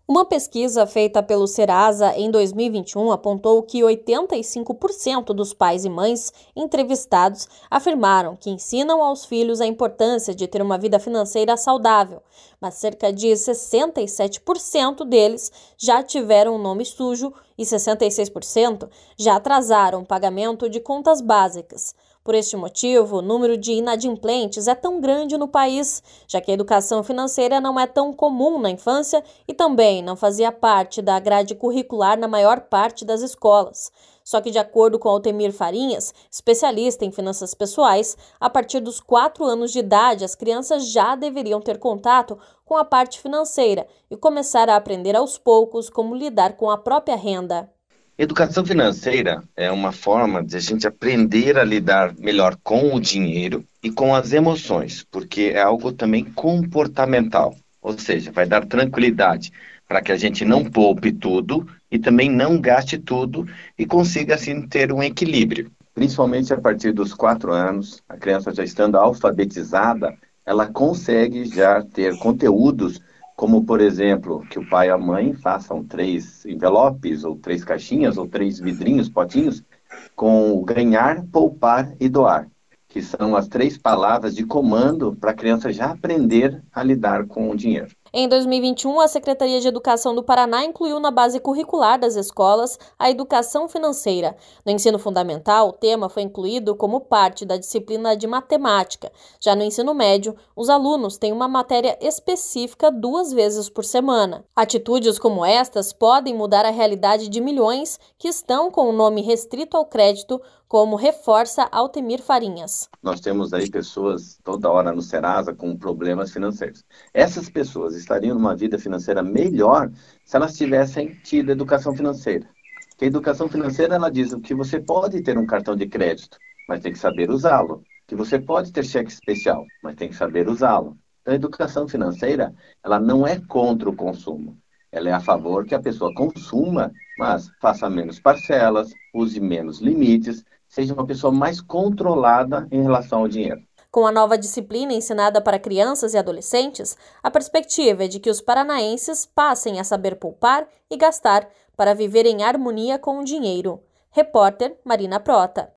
Uma pesquisa feita pelo Serasa em 2021 apontou que 85% dos pais e mães entrevistados afirmaram que ensinam aos filhos a importância de ter uma vida financeira saudável, mas cerca de 67% deles já tiveram um nome sujo e 66% já atrasaram o pagamento de contas básicas. Por este motivo, o número de inadimplentes é tão grande no país, já que a educação financeira não é tão comum na infância e também não fazia parte da grade curricular na maior parte das escolas. Só que, de acordo com Altemir Farinhas, especialista em finanças pessoais, a partir dos 4 anos de idade, as crianças já deveriam ter contato com a parte financeira e começar a aprender aos poucos como lidar com a própria renda. Educação financeira é uma forma de a gente aprender a lidar melhor com o dinheiro e com as emoções, porque é algo também comportamental, ou seja, vai dar tranquilidade para que a gente não poupe tudo e também não gaste tudo e consiga assim ter um equilíbrio. Principalmente a partir dos 4 anos, a criança já estando alfabetizada, ela consegue já ter conteúdos como, por exemplo, que o pai e a mãe façam 3 envelopes, ou 3 caixinhas, ou 3 vidrinhos, potinhos, com o ganhar, poupar e doar, que são as 3 palavras de comando para a criança já aprender a lidar com o dinheiro. Em 2021, a Secretaria de Educação do Paraná incluiu na base curricular das escolas a educação financeira. No ensino fundamental, o tema foi incluído como parte da disciplina de matemática. Já no ensino médio, os alunos têm uma matéria específica 2 vezes por semana. Atitudes como estas podem mudar a realidade de milhões que estão com o nome restrito ao crédito, como reforça Altemir Farinhas. Nós temos aí pessoas toda hora no Serasa com problemas financeiros. Essas pessoas estariam numa vida financeira melhor se elas tivessem tido educação financeira. Porque a educação financeira, ela diz que você pode ter um cartão de crédito, mas tem que saber usá-lo. Que você pode ter cheque especial, mas tem que saber usá-lo. Então, a educação financeira, ela não é contra o consumo. Ela é a favor que a pessoa consuma, mas faça menos parcelas, use menos limites, seja uma pessoa mais controlada em relação ao dinheiro. Com a nova disciplina ensinada para crianças e adolescentes, a perspectiva é de que os paranaenses passem a saber poupar e gastar para viver em harmonia com o dinheiro. Repórter Marina Prota.